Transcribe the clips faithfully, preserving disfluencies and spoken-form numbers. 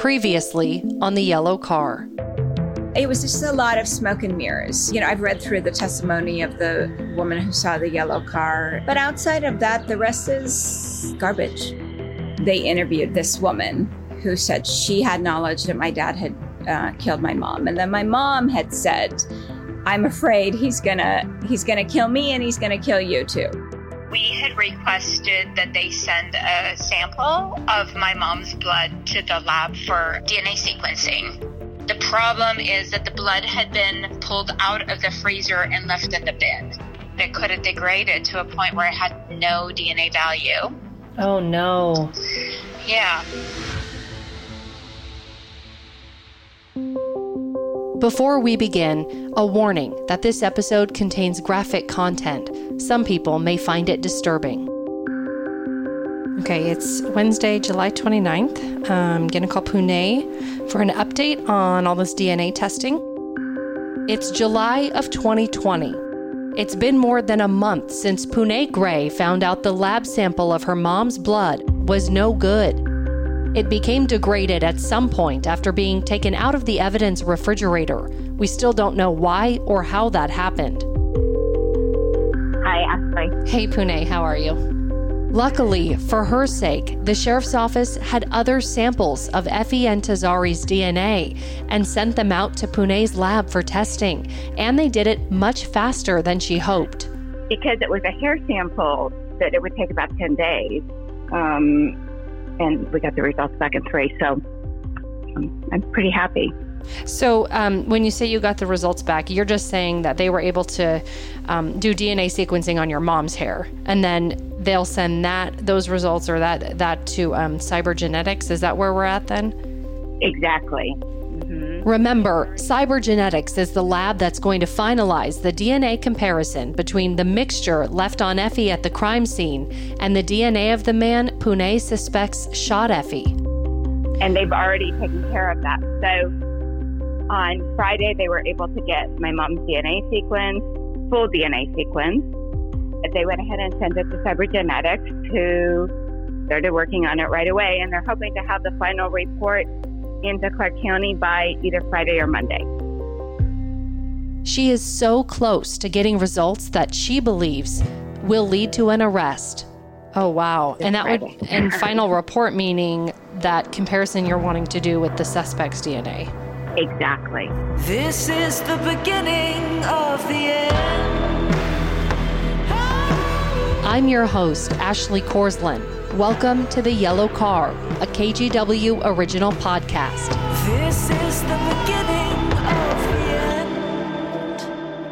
Previously on the yellow car. It was just a lot of smoke and mirrors. You know, I've read through the testimony of the woman who saw the yellow car, but outside of that, the rest is garbage. They interviewed this woman who said she had knowledge that my dad had uh, killed my mom. And then my mom had said, I'm afraid he's gonna he's gonna kill me and he's gonna kill you too. We had requested that they send a sample of my mom's blood to the lab for D N A sequencing. The problem is that the blood had been pulled out of the freezer and left in the bin. It could have degraded to a point where it had no D N A value. Oh no. Yeah. Before we begin, a warning that this episode contains graphic content. Some people may find it disturbing. Okay, it's Wednesday, July twenty-ninth. I'm going to call Pune for an update on all this D N A testing. It's July of twenty twenty. It's been more than a month since Pune Gray found out the lab sample of her mom's blood was no good. It became degraded at some point after being taken out of the evidence refrigerator. We still don't know why or how that happened. Hi, Ashley. Hey, Pune, how are you? Luckily, for her sake, the sheriff's office had other samples of Effie Entezari's D N A and sent them out to Pune's lab for testing, and they did it much faster than she hoped. Because it was a hair sample, that it would take about ten days, um, and we got the results back in three, so um, I'm pretty happy. So um, when you say you got the results back, you're just saying that they were able to um, do D N A sequencing on your mom's hair, and then they'll send that those results or that that to um, Cybergenetics. Is that where we're at then? Exactly. Mm-hmm. Remember, Cybergenetics is the lab that's going to finalize the D N A comparison between the mixture left on Effie at the crime scene and the D N A of the man Pune suspects shot Effie. And they've already taken care of that. So on Friday, they were able to get my mom's D N A sequence, full D N A sequence. They went ahead and sent it to Cybergenetics, who started working on it right away, and they're hoping to have the final report into Clark County by either Friday or Monday. She is so close to getting results that she believes will lead to an arrest. Oh, wow. And that would, and final report meaning that comparison you're wanting to do with the suspect's D N A. Exactly. This is the beginning of the end. I'm your host, Ashley Korslund. Welcome to The Yellow Car, a K G W original podcast. This is the beginning of the end.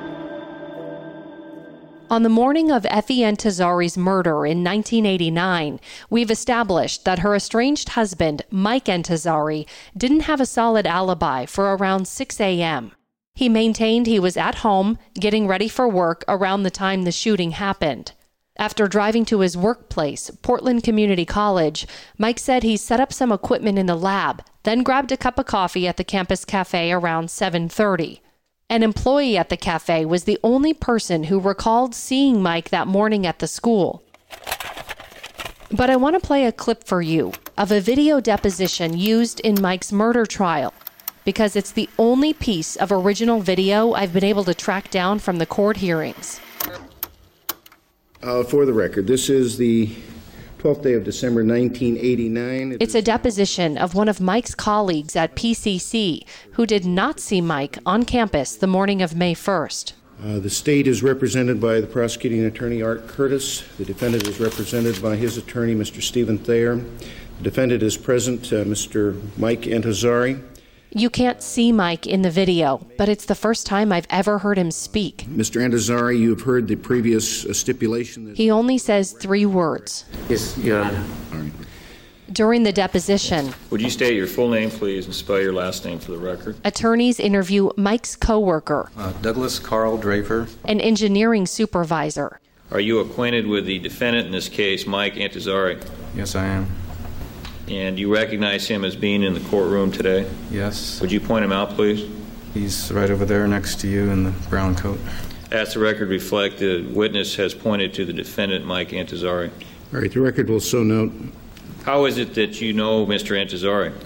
On the morning of Effie Entezari's murder in nineteen eighty-nine, we've established that her estranged husband, Mike Entezari, didn't have a solid alibi for around six a.m. He maintained he was at home, getting ready for work around the time the shooting happened. After driving to his workplace, Portland Community College, Mike said he set up some equipment in the lab, then grabbed a cup of coffee at the campus cafe around seven thirty. An employee at the cafe was the only person who recalled seeing Mike that morning at the school. But I want to play a clip for you of a video deposition used in Mike's murder trial, because it's the only piece of original video I've been able to track down from the court hearings. Uh, for the record, this is the twelfth day of December, nineteen eighty-nine. It's a deposition of one of Mike's colleagues at P C C who did not see Mike on campus the morning of May first. Uh, the state is represented by the prosecuting attorney, Art Curtis. The defendant is represented by his attorney, Mister Stephen Thayer. The defendant is present, uh, Mister Mike Entezari. You can't see Mike in the video, but it's the first time I've ever heard him speak. Mister Entezari, you have heard the previous uh, stipulation. That he only says three words. Yes, Your Honor. All right. During the deposition, would you state your full name, please, and spell your last name for the record? Attorneys interview Mike's coworker, uh, Douglas Carl Draper, an engineering supervisor. Are you acquainted with the defendant in this case, Mike Entezari? Yes, I am. And you recognize him as being in the courtroom today? Yes. Would you point him out, please? He's right over there next to you in the brown coat. As the record reflect, the witness has pointed to the defendant, Mike Entezari. All right, the record will so note. How is it that you know Mister Entezari?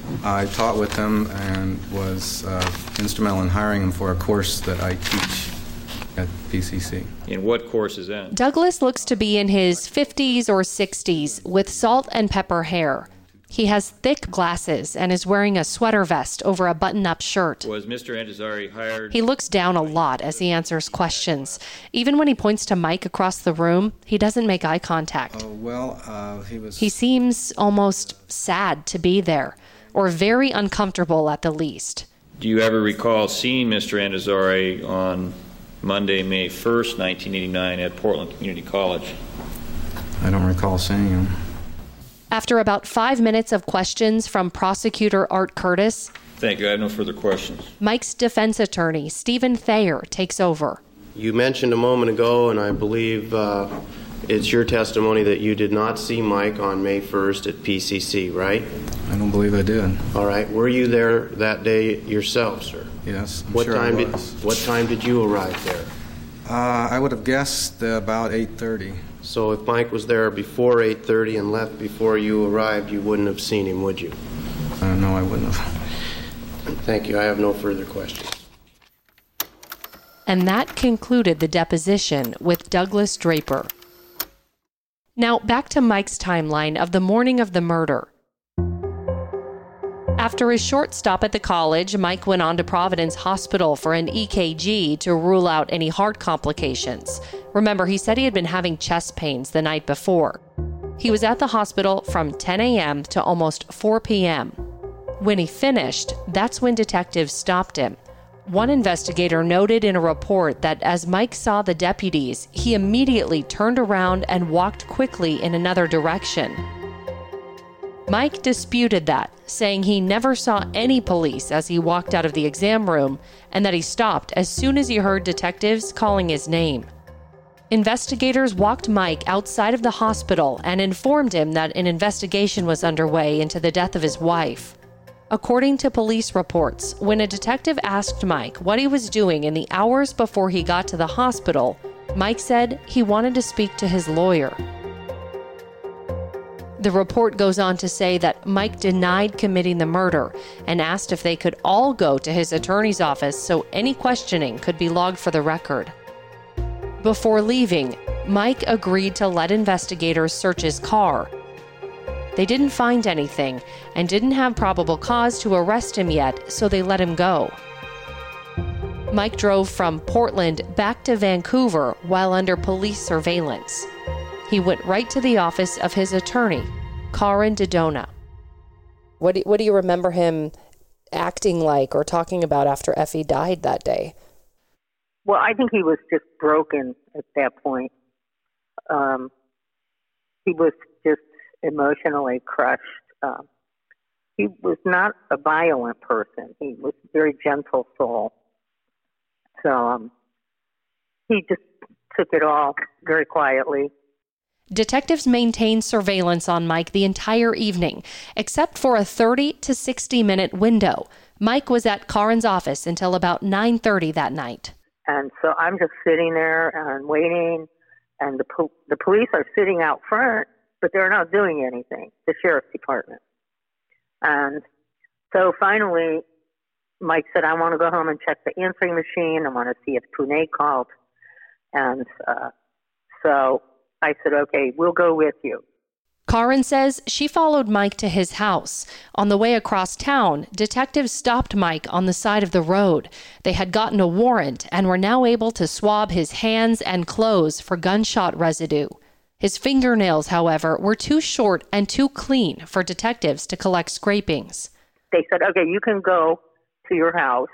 I taught with him and was uh, instrumental in hiring him for a course that I teach at P C C. In what course is that? Douglas looks to be in his fifties or sixties with salt and pepper hair. He has thick glasses and is wearing a sweater vest over a button-up shirt. Was Mister Antazari hired? He looks down a lot as he answers questions. Even when he points to Mike across the room, he doesn't make eye contact. Oh, well, uh, he was... He seems almost sad to be there, or very uncomfortable at the least. Do you ever recall seeing Mister Antazari on Monday, May first, nineteen eighty-nine at Portland Community College? I don't recall seeing him. After about five minutes of questions from prosecutor Art Curtis, Thank you. I have no further questions. Mike's defense attorney, Stephen Thayer, takes over. You mentioned a moment ago, and I believe uh, it's your testimony that you did not see Mike on May first at P C C, right? I don't believe I did. All right. Were you there that day yourself, sir? Yes, I'm what sure time I did was. What time did you arrive there? Uh, I would have guessed uh, about eight thirty. So if Mike was there before eight thirty and left before you arrived, you wouldn't have seen him, would you? Uh, no, I wouldn't have. Thank you. I have no further questions. And that concluded the deposition with Douglas Draper. Now, back to Mike's timeline of the morning of the murder. After a short stop at the college, Mike went on to Providence Hospital for an E K G to rule out any heart complications. Remember, he said he had been having chest pains the night before. He was at the hospital from ten a.m. to almost four p.m. When he finished, that's when detectives stopped him. One investigator noted in a report that as Mike saw the deputies, he immediately turned around and walked quickly in another direction. Mike disputed that, saying he never saw any police as he walked out of the exam room and that he stopped as soon as he heard detectives calling his name. Investigators walked Mike outside of the hospital and informed him that an investigation was underway into the death of his wife. According to police reports, when a detective asked Mike what he was doing in the hours before he got to the hospital, Mike said he wanted to speak to his lawyer. The report goes on to say that Mike denied committing the murder and asked if they could all go to his attorney's office so any questioning could be logged for the record. Before leaving, Mike agreed to let investigators search his car. They didn't find anything and didn't have probable cause to arrest him yet, so they let him go. Mike drove from Portland back to Vancouver while under police surveillance. He went right to the office of his attorney, Karin Dodona. What do, what do you remember him acting like or talking about after Effie died that day? Well, I think he was just broken at that point. Um, he was just emotionally crushed. Uh, he was not a violent person. He was a very gentle soul. So um, he just took it all very quietly. Detectives maintained surveillance on Mike the entire evening, except for a thirty to sixty minute window. Mike was at Karin's office until about nine thirty that night. And so I'm just sitting there and waiting, and the po- the police are sitting out front, but they're not doing anything, the sheriff's department. And so finally, Mike said, I want to go home and check the answering machine. I want to see if Pune called. And uh, so I said, okay, we'll go with you. Karin says she followed Mike to his house. On the way across town, detectives stopped Mike on the side of the road. They had gotten a warrant and were now able to swab his hands and clothes for gunshot residue. His fingernails, however, were too short and too clean for detectives to collect scrapings. They said, okay, you can go to your house,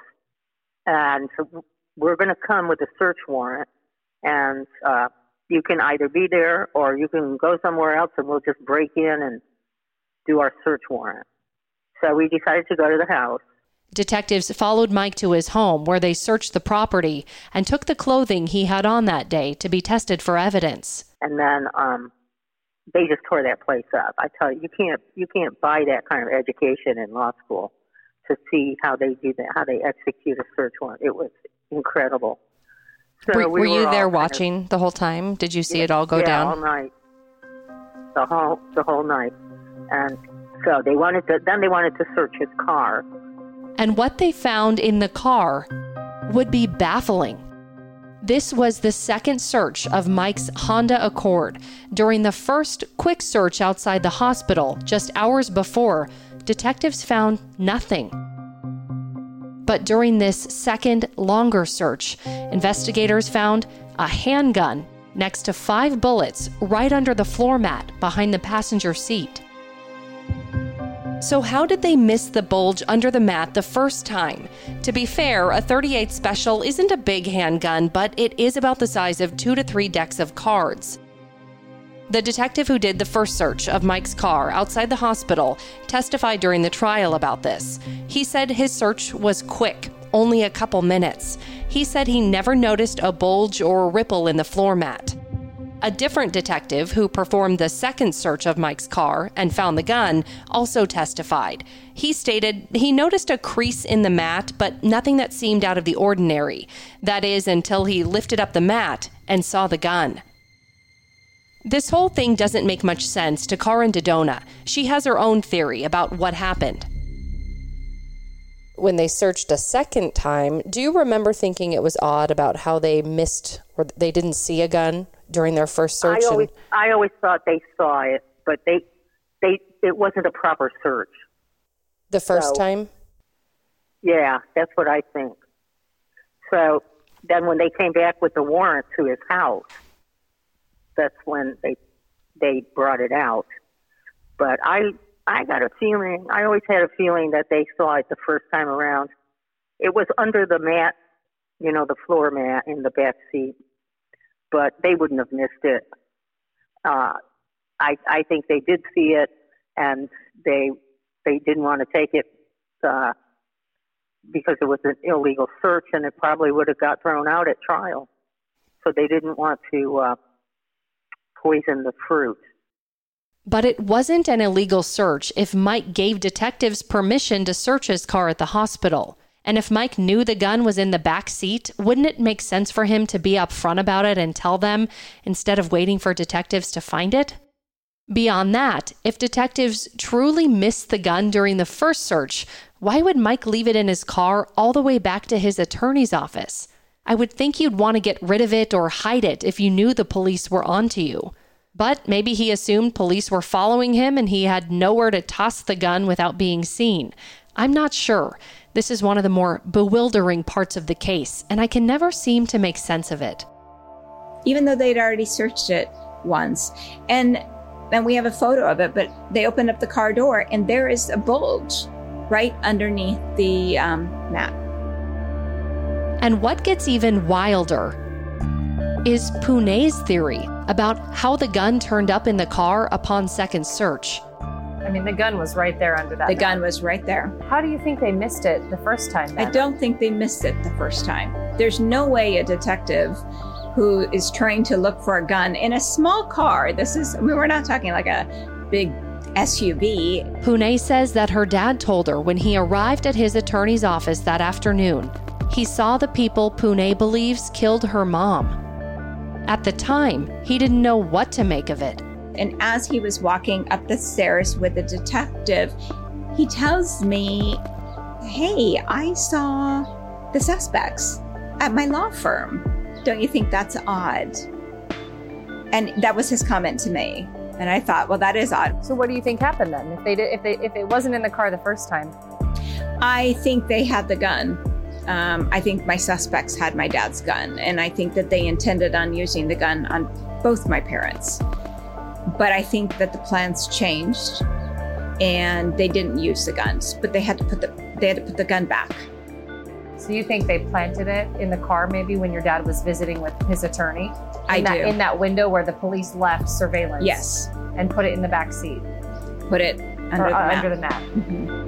and we're going to come with a search warrant, and uh, you can either be there or you can go somewhere else and we'll just break in and do our search warrant. So we decided to go to the house. Detectives followed Mike to his home where they searched the property and took the clothing he had on that day to be tested for evidence. And then um, they just tore that place up. I tell you, you can't you can't buy that kind of education in law school to see how they do that, how they execute a search warrant. It was incredible. So were, we were you were there all watching kind of, the whole time? Did you see yeah, it all go yeah, down? all night. The whole the whole night. And So they wanted to, then they wanted to search his car. And what they found in the car would be baffling. This was the second search of Mike's Honda Accord. During the first quick search outside the hospital, just hours before, detectives found nothing. But during this second, longer search, investigators found a handgun next to five bullets right under the floor mat behind the passenger seat. So how did they miss the bulge under the mat the first time? To be fair, a thirty-eight Special isn't a big handgun, but it is about the size of two to three decks of cards. The detective who did the first search of Mike's car outside the hospital testified during the trial about this. He said his search was quick, only a couple minutes. He said he never noticed a bulge or ripple in the floor mat. A different detective who performed the second search of Mike's car and found the gun also testified. He stated he noticed a crease in the mat, but nothing that seemed out of the ordinary. That is, until he lifted up the mat and saw the gun. This whole thing doesn't make much sense to Karen Dodona. She has her own theory about what happened. When they searched a second time, do you remember thinking it was odd about how they missed or they didn't see a gun during their first search? I always, and... I always thought they saw it, but they, they, it wasn't a proper search. The first so, time? Yeah, that's what I think. So then when they came back with the warrant to his house, that's when they they brought it out. But I I got a feeling, I always had a feeling that they saw it the first time around. It was under the mat, you know, the floor mat in the back seat, but they wouldn't have missed it. Uh, I I think they did see it, and they they didn't want to take it uh, because it was an illegal search, and it probably would have got thrown out at trial. So they didn't want to uh, poison the fruit. But it wasn't an illegal search if Mike gave detectives permission to search his car at the hospital. And if Mike knew the gun was in the back seat, wouldn't it make sense for him to be upfront about it and tell them instead of waiting for detectives to find it? Beyond that, if detectives truly missed the gun during the first search, why would Mike leave it in his car all the way back to his attorney's office? I would think you'd want to get rid of it or hide it if you knew the police were onto you. But maybe he assumed police were following him and he had nowhere to toss the gun without being seen. I'm not sure. This is one of the more bewildering parts of the case, and I can never seem to make sense of it. Even though they'd already searched it once, and and we have a photo of it, but they opened up the car door and there is a bulge right underneath the um, mat. And what gets even wilder is Pune's theory about how the gun turned up in the car upon second search. I mean, the gun was right there under that. The mat. gun was right there. How do you think they missed it the first time, then? I don't think they missed it the first time. There's no way a detective who is trying to look for a gun in a small car, this is, I mean, we're not talking like a big S U V. Pune says that her dad told her when he arrived at his attorney's office that afternoon, he saw the people Pune believes killed her mom. At the time, he didn't know what to make of it. And as he was walking up the stairs with the detective, he tells me, hey, I saw the suspects at my law firm. Don't you think that's odd? And that was his comment to me. And I thought, well, that is odd. So what do you think happened then? If they did, if they, if it wasn't in the car the first time? I think they had the gun. Um, I think my suspects had my dad's gun, and I think that they intended on using the gun on both my parents. But I think that the plans changed, and they didn't use the guns, but they had to put the they had to put the gun back. So you think they planted it in the car maybe when your dad was visiting with his attorney? I in that, do. In that window where the police left surveillance? Yes. And put it in the back seat? Put it under or, the uh, mat. Under the mat. Mm-hmm.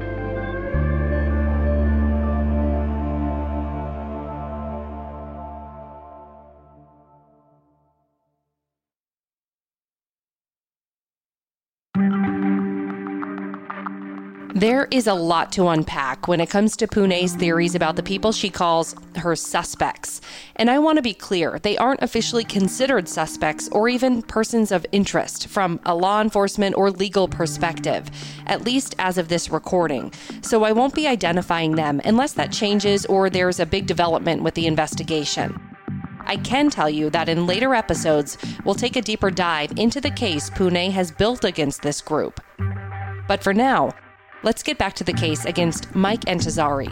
There is a lot to unpack when it comes to Pune's theories about the people she calls her suspects. And I want to be clear, they aren't officially considered suspects or even persons of interest from a law enforcement or legal perspective, at least as of this recording. So I won't be identifying them unless that changes or there's a big development with the investigation. I can tell you that in later episodes, we'll take a deeper dive into the case Pune has built against this group. But for now, let's get back to the case against Mike Entezari.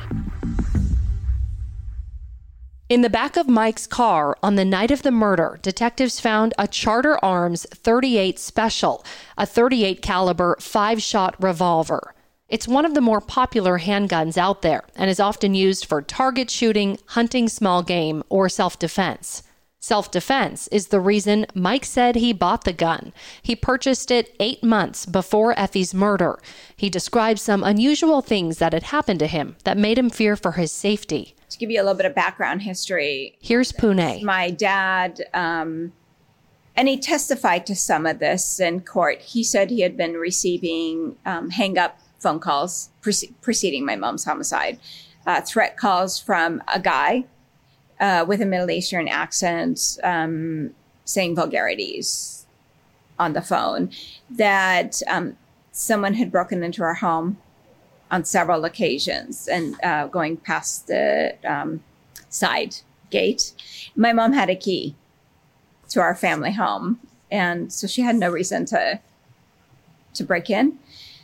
In the back of Mike's car on the night of the murder, detectives found a Charter Arms thirty-eight Special, a thirty-eight caliber five-shot revolver. It's one of the more popular handguns out there and is often used for target shooting, hunting small game, or self-defense. Self-defense is the reason Mike said he bought the gun. He purchased it eight months before Effie's murder. He described some unusual things that had happened to him that made him fear for his safety. To give you a little bit of background history. Here's Pune. My dad, um, and he testified to some of this in court. He said he had been receiving um, hang-up phone calls pre- preceding my mom's homicide, uh, threat calls from a guy uh, with a Middle Eastern accent um, saying vulgarities on the phone, that um, someone had broken into our home on several occasions and uh, going past the um, side gate. My mom had a key to our family home, and so she had no reason to to break in.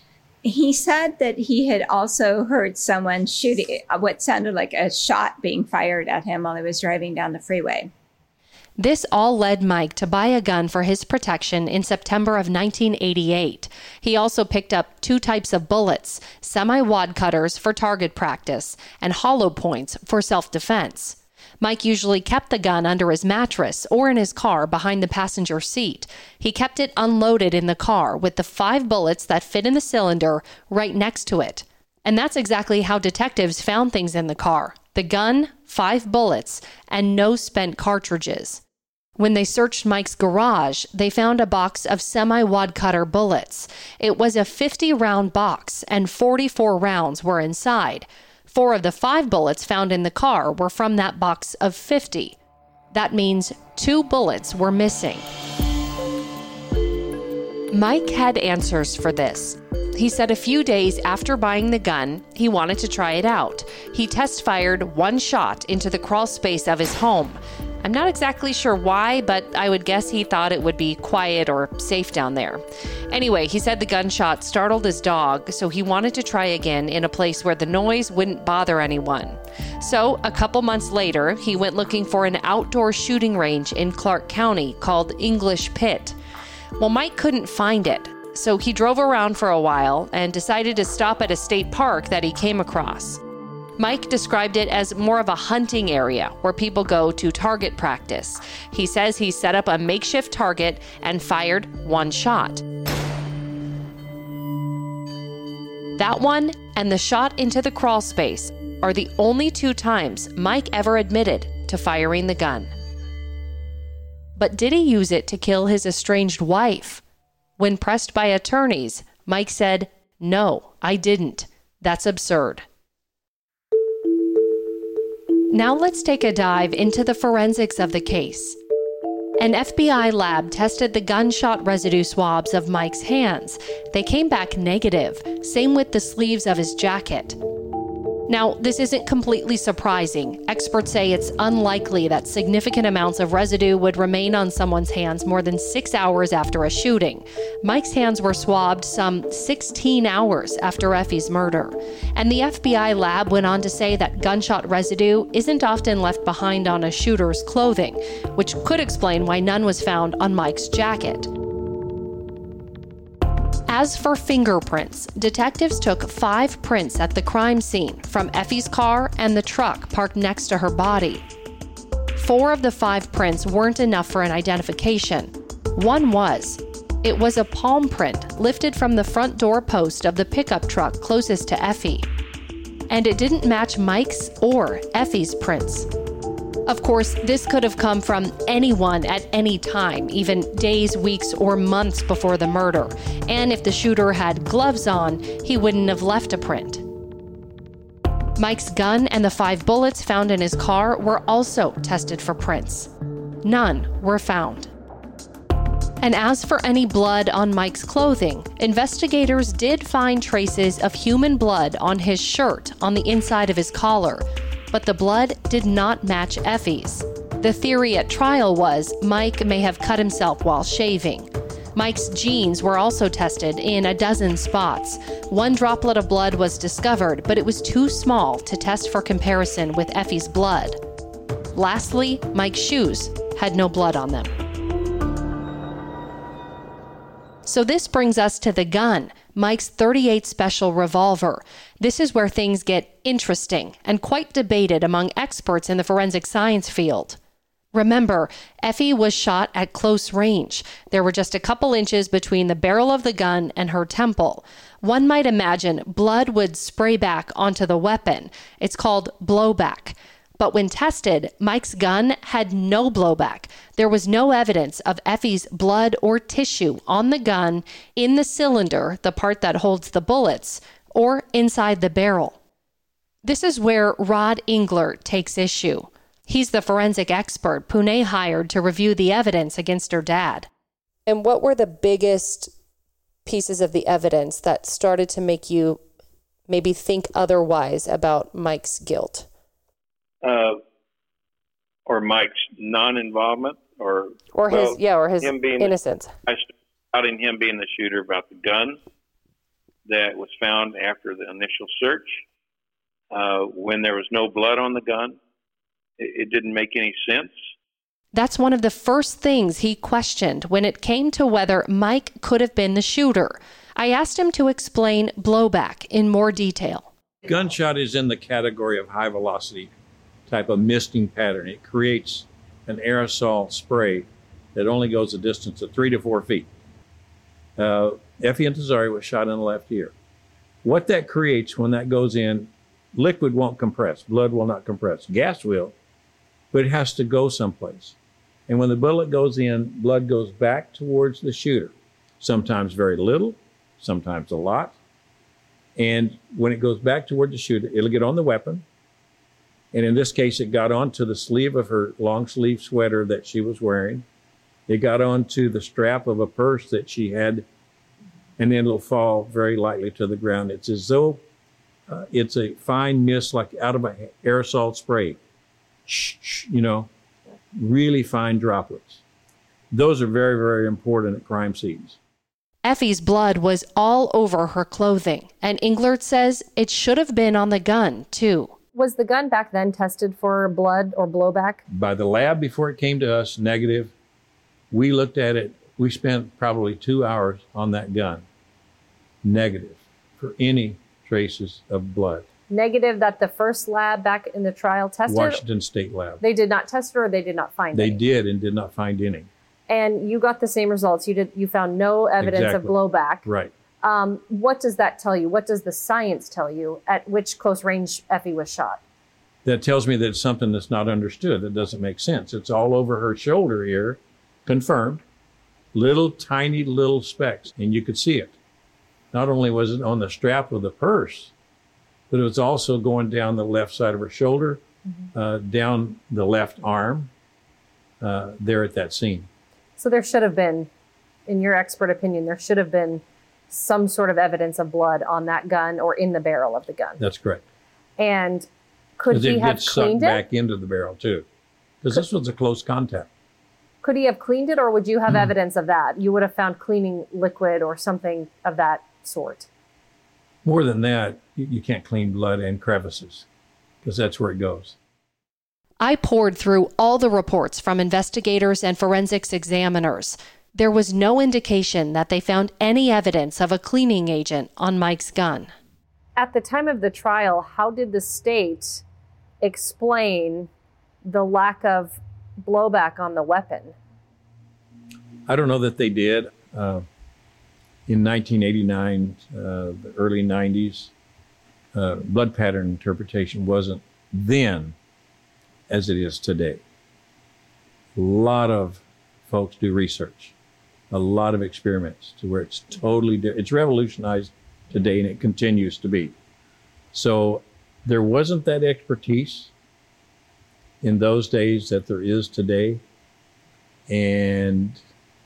He said that he had also heard someone shooting, what sounded like a shot being fired at him while he was driving down the freeway. This all led Mike to buy a gun for his protection in September of nineteen eighty-eight. He also picked up two types of bullets, semi-wad cutters for target practice and hollow points for self-defense. Mike usually kept the gun under his mattress or in his car behind the passenger seat. He kept it unloaded in the car with the five bullets that fit in the cylinder right next to it. And that's exactly how detectives found things in the car: the gun, five bullets, and no spent cartridges. When they searched Mike's garage, they found a box of semi-wad cutter bullets. It was a fifty round box, and forty-four rounds were inside. Four of the five bullets found in the car were from that box of fifty. That means two bullets were missing. Mike had answers for this. He said a few days after buying the gun, he wanted to try it out. He test-fired one shot into the crawl space of his home. I'm not exactly sure why, but I would guess he thought it would be quiet or safe down there. Anyway, he said the gunshot startled his dog, so he wanted to try again in a place where the noise wouldn't bother anyone. So, a couple months later, he went looking for an outdoor shooting range in Clark County called English Pit. Well, Mike couldn't find it, so he drove around for a while and decided to stop at a state park that he came across. Mike described it as more of a hunting area where people go to target practice. He says he set up a makeshift target and fired one shot. That one and the shot into the crawl space are the only two times Mike ever admitted to firing the gun. But did he use it to kill his estranged wife? When pressed by attorneys, Mike said, "No, I didn't. That's absurd." Now let's take a dive into the forensics of the case. An F B I lab tested the gunshot residue swabs of Mike's hands. They came back negative, same with the sleeves of his jacket. Now, this isn't completely surprising. Experts say it's unlikely that significant amounts of residue would remain on someone's hands more than six hours after a shooting. Mike's hands were swabbed some sixteen hours after Effie's murder. And the F B I lab went on to say that gunshot residue isn't often left behind on a shooter's clothing, which could explain why none was found on Mike's jacket. As for fingerprints, detectives took five prints at the crime scene from Effie's car and the truck parked next to her body. Four of the five prints weren't enough for an identification. One was. It was a palm print lifted from the front door post of the pickup truck closest to Effie. And it didn't match Mike's or Effie's prints. Of course, this could have come from anyone at any time, even days, weeks, or months before the murder. And if the shooter had gloves on, he wouldn't have left a print. Mike's gun and the five bullets found in his car were also tested for prints. None were found. And as for any blood on Mike's clothing, investigators did find traces of human blood on his shirt on the inside of his collar, but the blood did not match Effie's. The theory at trial was Mike may have cut himself while shaving. Mike's jeans were also tested in a dozen spots. One droplet of blood was discovered, but it was too small to test for comparison with Effie's blood. Lastly, Mike's shoes had no blood on them. So this brings us to the gun, Mike's thirty-eight Special revolver. This is where things get interesting and quite debated among experts in the forensic science field. Remember, Effie was shot at close range. There were just a couple inches between the barrel of the gun and her temple. One might imagine blood would spray back onto the weapon. It's called blowback. But when tested, Mike's gun had no blowback. There was no evidence of Effie's blood or tissue on the gun, in the cylinder, the part that holds the bullets, or inside the barrel. This is where Rod Englert takes issue. He's the forensic expert Pune hired to review the evidence against her dad. And what were the biggest pieces of the evidence that started to make you maybe think otherwise about Mike's guilt? Uh, or Mike's non-involvement, or or his well, yeah, or his him being innocence. I doubting him being the shooter about the gun that was found after the initial search. Uh, when there was no blood on the gun, it, it didn't make any sense. That's one of the first things he questioned when it came to whether Mike could have been the shooter. I asked him to explain blowback in more detail. Gunshot is in the category of high velocity type of misting pattern. It creates an aerosol spray that only goes a distance of three to four feet. Uh, Effie Intezari was shot in the left ear. What that creates when that goes in, liquid won't compress, blood will not compress, gas will, but it has to go someplace. And when the bullet goes in, blood goes back towards the shooter, sometimes very little, sometimes a lot. And when it goes back toward the shooter, it'll get on the weapon. And in this case, it got onto the sleeve of her long sleeve sweater that she was wearing. It got onto the strap of a purse that she had, and then it'll fall very lightly to the ground. It's as though uh, it's a fine mist, like out of an aerosol spray. Shh, shh, you know, really fine droplets. Those are very, very important at crime scenes. Effie's blood was all over her clothing, and Englert says it should have been on the gun, too. Was the gun back then tested for blood or blowback? By the lab before it came to us, negative. We looked at it. We spent probably two hours on that gun. Negative for any traces of blood. Negative that the first lab back in the trial tested? Washington State Lab. They did not test it, or they did not find They any? did and did not find any. And you got the same results. You did. You found no evidence Exactly. of blowback. Right. Um, what does that tell you? What does the science tell you at which close range Effie was shot? That tells me that it's something that's not understood. That doesn't make sense. It's all over her shoulder here, confirmed. Little, tiny little specks, and you could see it. Not only was it on the strap of the purse, but it was also going down the left side of her shoulder, mm-hmm. uh, down the left arm, uh, there at that scene. So there should have been, in your expert opinion, there should have been some sort of evidence of blood on that gun or in the barrel of the gun. That's correct. And could he it have gets cleaned sucked it? back into the barrel too, because this was a close contact. Could he have cleaned it, or would you have mm. evidence of that? You would have found cleaning liquid or something of that sort. More than that, you, you can't clean blood and crevices, because that's where it goes. I poured through all the reports from investigators and forensics examiners. There was no indication that they found any evidence of a cleaning agent on Mike's gun. At the time of the trial, how did the state explain the lack of blowback on the weapon? I don't know that they did. Uh, in nineteen eighty-nine, uh, the early nineties, uh, blood pattern interpretation wasn't then as it is today. A lot of folks do research, a lot of experiments to where it's totally different. It's revolutionized today, and it continues to be. So there wasn't that expertise in those days that there is today. And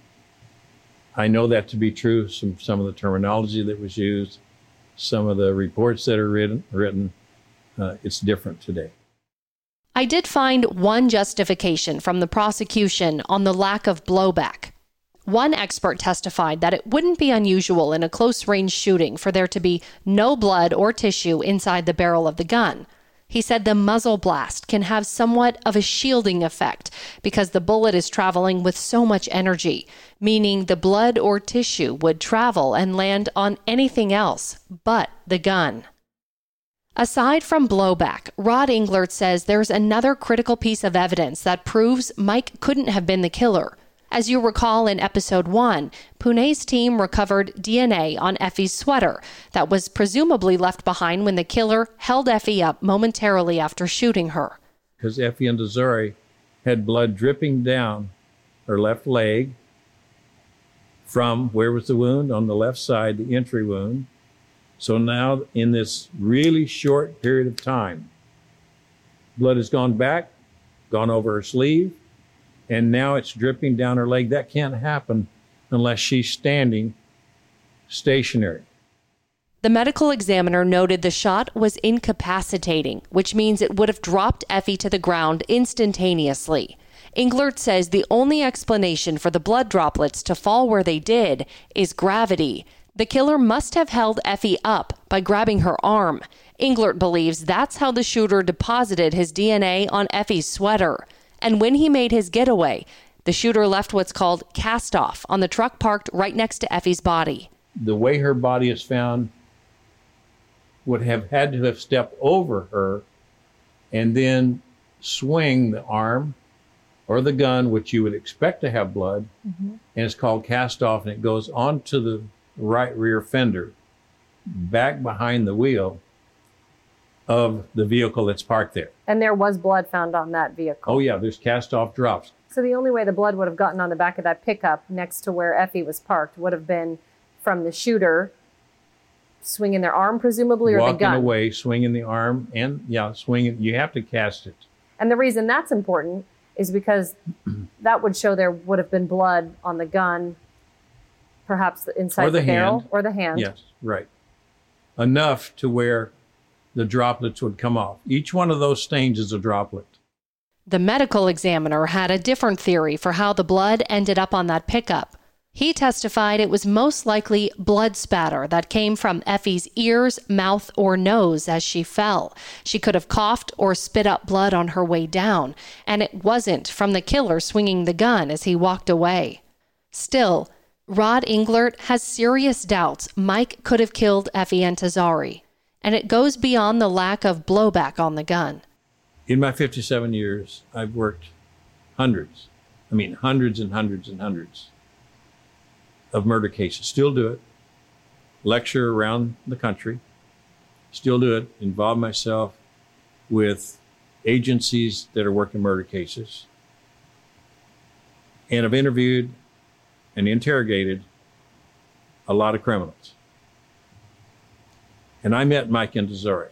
I know that to be true. Some, some of the terminology that was used, some of the reports that are written, written uh, it's different today. I did find one justification from the prosecution on the lack of blowback. One expert testified that it wouldn't be unusual in a close-range shooting for there to be no blood or tissue inside the barrel of the gun. He said the muzzle blast can have somewhat of a shielding effect because the bullet is traveling with so much energy, meaning the blood or tissue would travel and land on anything else but the gun. Aside from blowback, Rod Englert says there's another critical piece of evidence that proves Mike couldn't have been the killer. As you recall in episode one, Pune's team recovered D N A on Effie's sweater that was presumably left behind when the killer held Effie up momentarily after shooting her. Because Effie Antazori had blood dripping down her left leg from, where was the wound? On the left side, the entry wound. So now in this really short period of time, blood has gone back, gone over her sleeve, and now it's dripping down her leg. That can't happen unless she's standing stationary. The medical examiner noted the shot was incapacitating, which means it would have dropped Effie to the ground instantaneously. Englert says the only explanation for the blood droplets to fall where they did is gravity. The killer must have held Effie up by grabbing her arm. Englert believes that's how the shooter deposited his D N A on Effie's sweater. And when he made his getaway, the shooter left what's called cast-off on the truck parked right next to Effie's body. The way her body is found would have had to have stepped over her and then swing the arm or the gun, which you would expect to have blood, mm-hmm. and it's called cast-off, and it goes onto the right rear fender, back behind the wheel of the vehicle that's parked there. And there was blood found on that vehicle. Oh yeah, there's cast-off drops. So the only way the blood would have gotten on the back of that pickup next to where Effie was parked would have been from the shooter swinging their arm, presumably, or Walking the gun. Walking away, swinging the arm, and yeah, swinging. You have to cast it. And the reason that's important is because that would show there would have been blood on the gun, perhaps inside or the, the barrel hand. or the hand. Yes, right. Enough to where the droplets would come off. Each one of those stains is a droplet. The medical examiner had a different theory for how the blood ended up on that pickup. He testified it was most likely blood spatter that came from Effie's ears, mouth, or nose as she fell. She could have coughed or spit up blood on her way down, and it wasn't from the killer swinging the gun as he walked away. Still, Rod Englert has serious doubts Mike could have killed Effie Antazori, and it goes beyond the lack of blowback on the gun. In my fifty-seven years, I've worked hundreds, I mean hundreds and hundreds and hundreds of murder cases. Still do it. Lecture around the country. Still do it. Involve myself with agencies that are working murder cases. And I've interviewed and interrogated a lot of criminals. And I met Mike Antazori.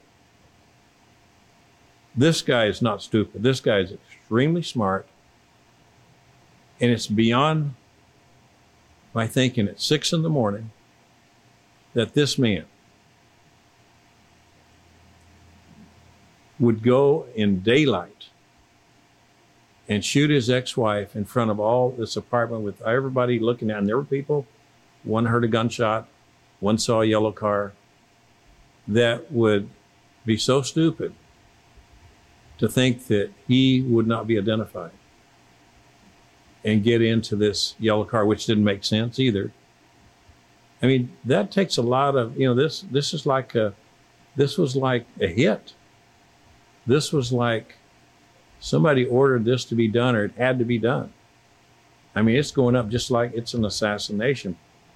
This guy is not stupid. This guy is extremely smart. And it's beyond my thinking at six in the morning that this man would go in daylight and shoot his ex-wife in front of all this apartment with everybody looking at. And there were people, one heard a gunshot, one saw a yellow car, that would be so stupid to think that he would not be identified and get into this yellow car, which didn't make sense either. I mean, that takes a lot of, you know, this, this is like a, this was like a hit. This was like somebody ordered this to be done, or it had to be done. I mean, it's going up just like it's an assassination.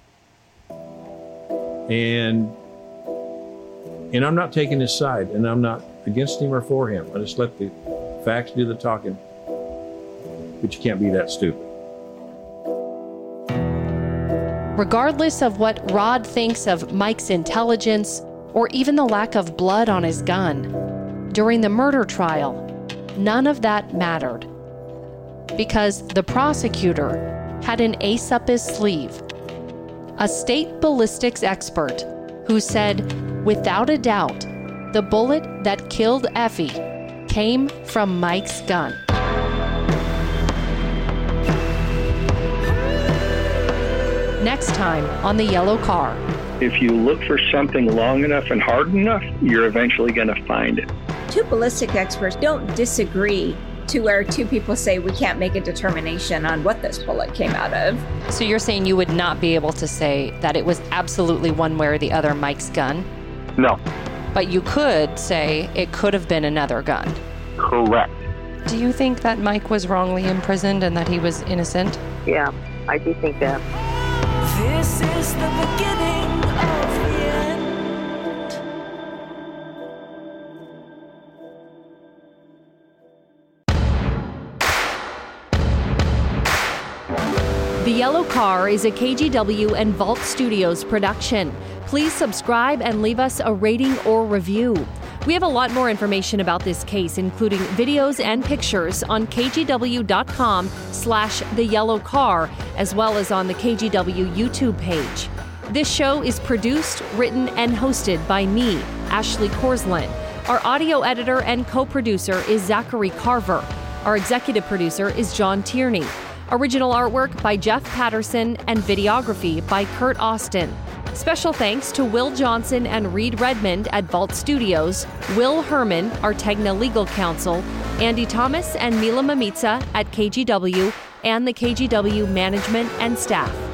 And, and I'm not taking his side, and I'm not against him or for him. I just let the facts do the talking, but you can't be that stupid. Regardless of what Rod thinks of Mike's intelligence or even the lack of blood on his gun, during the murder trial, none of that mattered. Because the prosecutor had an ace up his sleeve, a state ballistics expert who said, without a doubt, the bullet that killed Effie came from Mike's gun. Next time on The Yellow Car. If you look for something long enough and hard enough, you're eventually going to find it. Two ballistic experts don't disagree to where two people say we can't make a determination on what this bullet came out of. So you're saying you would not be able to say that it was absolutely one way or the other Mike's gun? No. But you could say it could have been another gun. Correct. Do you think that Mike was wrongly imprisoned and that he was innocent? Yeah, I do think that. This is the beginning of the end. The Yellow Car is a K G W and Vault Studios production. Please subscribe and leave us a rating or review. We have a lot more information about this case, including videos and pictures on kgw.com slash the yellow car, as well as on the K G W YouTube page. This show is produced, written, and hosted by me, Ashley Korslund. Our audio editor and co-producer is Zachary Carver. Our executive producer is John Tierney. Original artwork by Jeff Patterson and videography by Kurt Austin. Special thanks to Will Johnson and Reed Redmond at Vault Studios, Will Herman, our Tegna legal counsel, Andy Thomas and Mila Mamitsa at K G W, and the K G W management and staff.